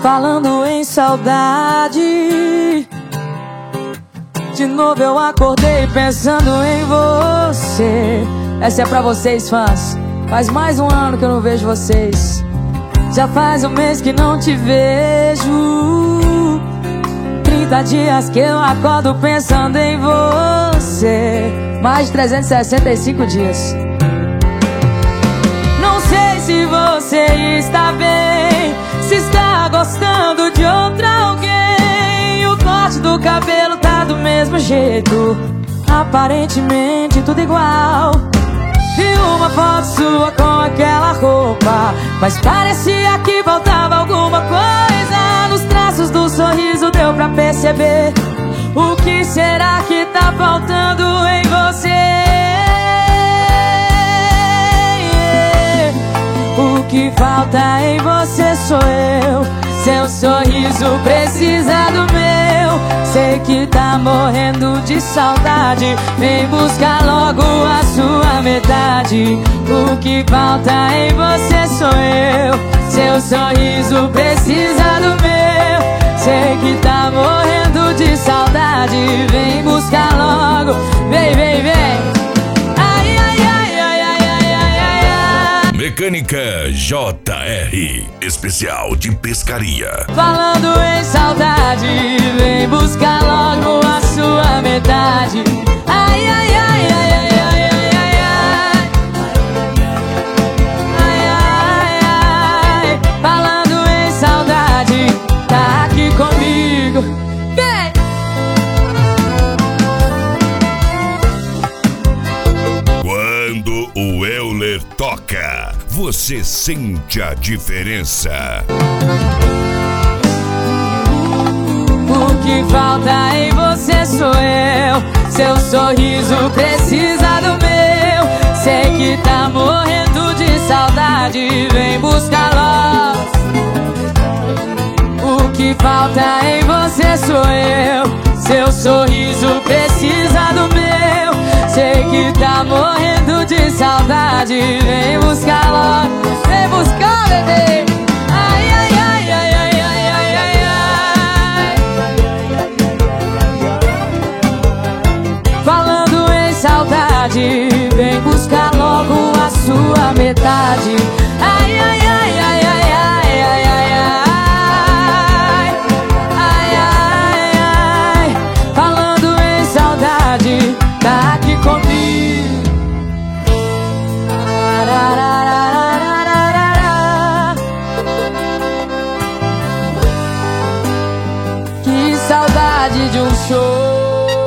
Falando em saudade, de novo eu acordei pensando em você. Essa é pra vocês, fãs. Faz mais um ano que eu não vejo vocês. Já faz um mês que não te vejo. 30 dias que eu acordo pensando em você. Mais de 365 dias. Não sei se você está bem, se está gostando de outra alguém. O corte do cabelo tá do mesmo jeito, aparentemente tudo igual. Vi uma foto sua com aquela roupa, mas parecia que faltava alguma coisa. Nos traços do sorriso deu pra perceber. O que será que tá faltando em você? O que falta em você sou eu. Seu sorriso precisa do meu. Sei que tá morrendo de saudade. Vem buscar logo a sua metade. O que falta em você sou eu. Seu sorriso precisa do meu. Sei que tá morrendo de saudade. Vem buscar logo. Vem, vem, vem. Mecânica JR, especial de pescaria. Falando em saudade, vem buscar logo a sua metade. Ai, ai, ai, ai, ai, ai, ai, ai, ai, ai, ai. Falando em saudade, tá aqui comigo. Vem! Quando o Euler toca, você sente a diferença. O que falta em você sou eu. Seu sorriso precisa do meu. Sei que tá morrendo de saudade. Vem buscar logo. O que falta em você sou eu. Seu sorriso precisa do meu. Sei que tá morrendo de saudade. Vem buscar logo. Vem buscar, bebê. Ai, ai, ai, ai, ai, ai, ai, ai, ai. Falando em saudade, vem buscar logo a sua metade. Ai, ai, ai, ai, ai, ai, ai, ai, ai. Ai, ai, ai. Falando em saudade, tá aqui comigo. Que saudade de um show.